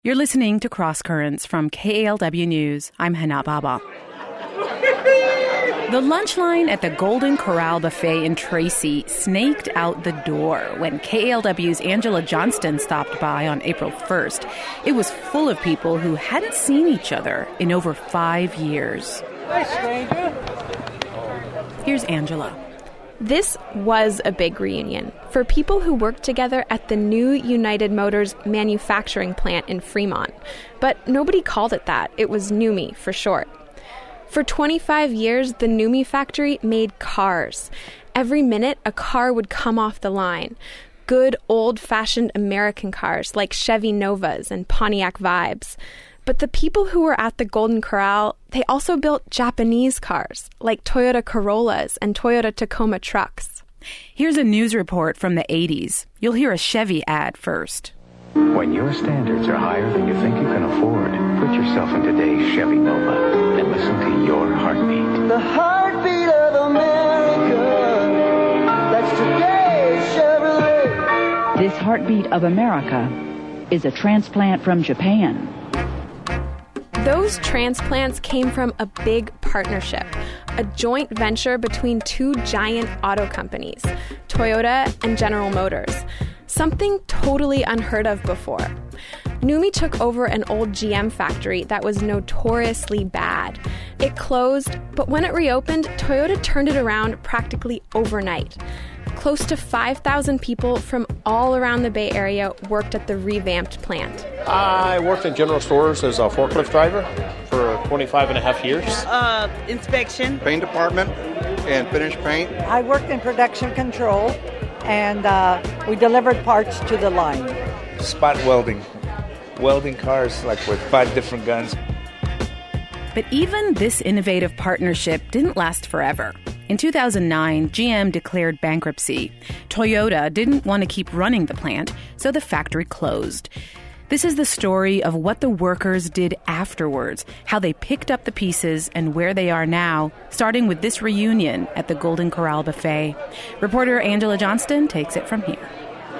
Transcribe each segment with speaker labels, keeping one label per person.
Speaker 1: You're listening to Cross Currents from KALW News. I'm Hana Baba. The lunch line at the Golden Corral Buffet in Tracy snaked out the door when KALW's Angela Johnston stopped by on April 1st. It was full of people who hadn't seen each other in over 5 years.
Speaker 2: Hi, stranger.
Speaker 1: Here's Angela.
Speaker 3: This was a big reunion for people who worked together at the new United Motors manufacturing plant in Fremont. But nobody called it that. It was NUMMI for short. For 25 years, the NUMMI factory made cars. Every minute, a car would come off the line. Good old-fashioned American cars like Chevy Novas and Pontiac Vibes. But the people who were at the Golden Corral, they also built Japanese cars, like Toyota Corollas and Toyota Tacoma trucks.
Speaker 1: Here's a news report from the 80s. You'll hear a Chevy ad first.
Speaker 4: When your standards are higher than you think you can afford, put yourself in today's Chevy Nova and listen to your heartbeat.
Speaker 2: The heartbeat of America, that's today's Chevrolet.
Speaker 5: This heartbeat of America is a transplant from Japan.
Speaker 3: Those transplants came from a big partnership, a joint venture between two giant auto companies, Toyota and General Motors, something totally unheard of before. NUMMI took over an old GM factory that was notoriously bad. It closed, but when it reopened, Toyota turned it around practically overnight. Close to 5,000 people from all around the Bay Area worked at the revamped plant.
Speaker 6: I worked in general stores as a forklift driver for 25 and a half years.
Speaker 7: Inspection.
Speaker 8: Paint department and finish paint.
Speaker 7: I worked in production control, and we delivered parts to the line.
Speaker 9: Spot welding. Welding cars like with 5 different guns.
Speaker 1: But even this innovative partnership didn't last forever. In 2009, GM declared bankruptcy. Toyota didn't want to keep running the plant, so the factory closed. This is the story of what the workers did afterwards, how they picked up the pieces and where they are now, starting with this reunion at the Golden Corral Buffet. Reporter Angela Johnston takes it from here.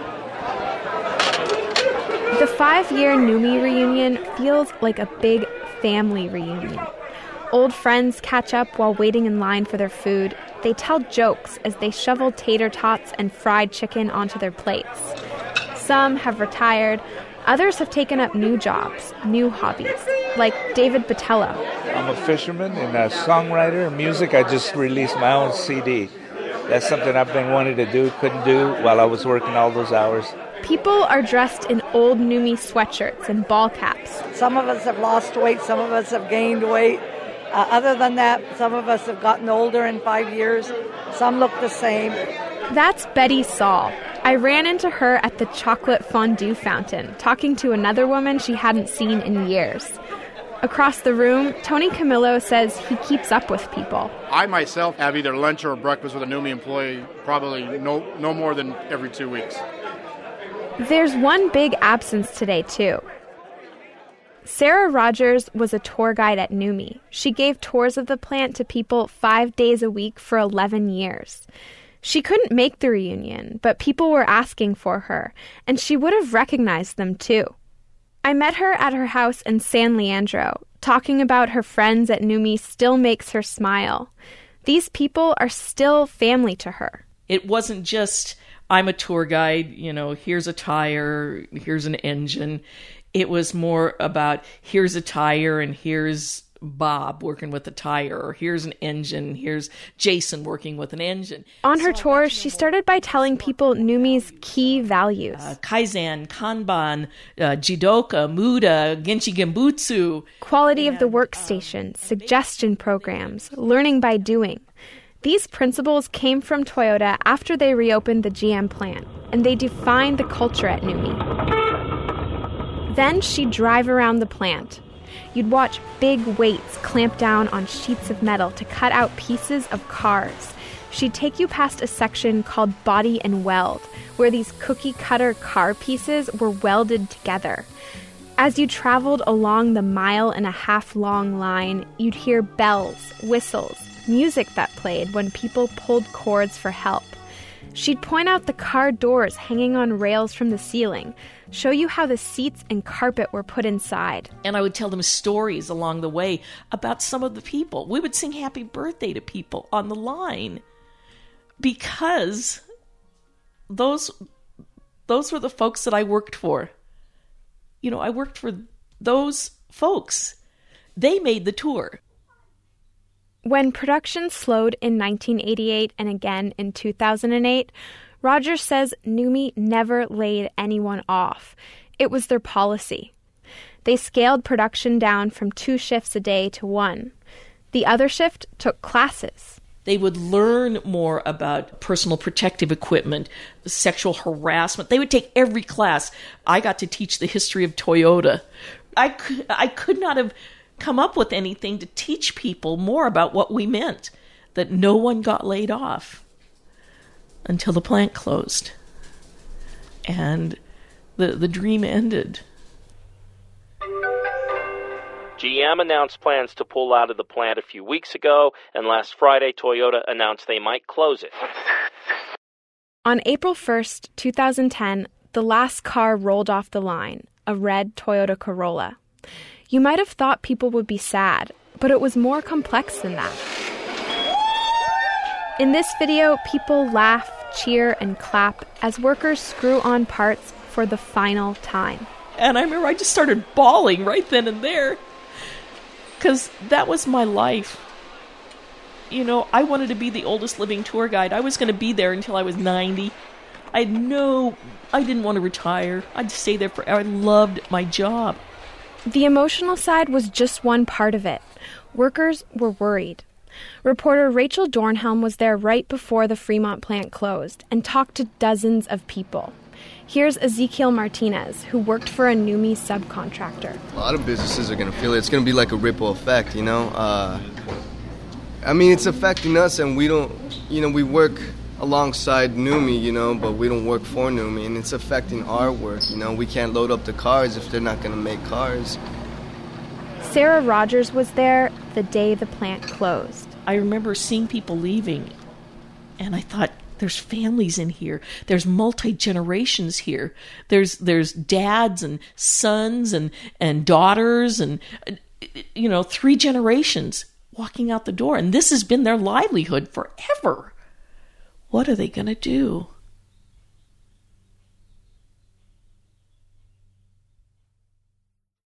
Speaker 3: The 5-year NUMMI reunion feels like a big family reunion. Old friends catch up while waiting in line for their food. They tell jokes as they shovel tater tots and fried chicken onto their plates. Some have retired. Others have taken up new jobs, new hobbies, like David Botello.
Speaker 9: I'm a fisherman and a songwriter and music. I just released my own CD. That's something I've been wanting to do, couldn't do while I was working all those hours.
Speaker 3: People are dressed in old NUMMI sweatshirts and ball caps.
Speaker 7: Some of us have lost weight, some of us have gained weight. Other than that, some of us have gotten older in 5 years. Some look the same.
Speaker 3: That's Betty Saul. I ran into her at the chocolate fondue fountain, talking to another woman she hadn't seen in years. Across the room, Tony Camillo says he keeps up with people.
Speaker 6: I myself have either lunch or breakfast with a NUMMI employee probably no more than every 2 weeks.
Speaker 3: There's one big absence today, too. Sarah Rogers was a tour guide at NUMMI. She gave tours of the plant to people 5 days a week for 11 years. She couldn't make the reunion, but people were asking for her, and she would have recognized them, too. I met her at her house in San Leandro. Talking about her friends at NUMMI still makes her smile. These people are still family to her.
Speaker 10: It wasn't just, I'm a tour guide, here's a tire, here's an engine. It was more about, here's a tire and here's Bob working with a tire, or here's an engine, here's Jason working with an engine.
Speaker 3: On her tour, she started by telling people NUMMI's key values.
Speaker 10: Kaizen, Kanban, Jidoka, Muda, Genchi Genbutsu.
Speaker 3: Quality of the workstation, suggestion programs, learning by doing. These principles came from Toyota after they reopened the GM plant, and they defined the culture at NUMMI. Then she'd drive around the plant. You'd watch big weights clamp down on sheets of metal to cut out pieces of cars. She'd take you past a section called Body and Weld, where these cookie-cutter car pieces were welded together. As you traveled along the 1.5 mile long line, you'd hear bells, whistles, music that played when people pulled cords for help. She'd point out the car doors hanging on rails from the ceiling, show you how the seats and carpet were put inside.
Speaker 10: And I would tell them stories along the way about some of the people. We would sing happy birthday to people on the line because those were the folks that I worked for. I worked for those folks. They made the tour.
Speaker 3: When production slowed in 1988 and again in 2008, Rogers says NUMMI never laid anyone off. It was their policy. They scaled production down from 2 shifts a day to 1. The other shift took classes.
Speaker 10: They would learn more about personal protective equipment, sexual harassment. They would take every class. I got to teach the history of Toyota. I could not have come up with anything to teach people more about what we meant, that no one got laid off until the plant closed. And the dream ended.
Speaker 11: GM announced plans to pull out of the plant a few weeks ago, and last Friday, Toyota announced they might close it.
Speaker 3: On April 1st, 2010, the last car rolled off the line, a red Toyota Corolla. You might have thought people would be sad, but it was more complex than that. In this video, people laugh, cheer, and clap as workers screw on parts for the final time.
Speaker 10: And I remember I just started bawling right then and there, because that was my life. I wanted to be the oldest living tour guide. I was going to be there until I was 90. I didn't want to retire. I'd stay there forever. I loved my job.
Speaker 3: The emotional side was just one part of it. Workers were worried. Reporter Rachel Dornhelm was there right before the Fremont plant closed and talked to dozens of people. Here's Ezekiel Martinez, who worked for a NUMMI subcontractor.
Speaker 12: A lot of businesses are going to feel it. It's going to be like a ripple effect, it's affecting us, and we don't, we work alongside NUMMI, but we don't work for NUMMI, and it's affecting our work. We can't load up the cars if they're not going to make cars.
Speaker 3: Sarah Rogers was there the day the plant closed.
Speaker 10: I remember seeing people leaving, and I thought, there's families in here. There's multi-generations here. There's dads and sons and daughters and, 3 generations walking out the door. And this has been their livelihood forever. What are they going to do?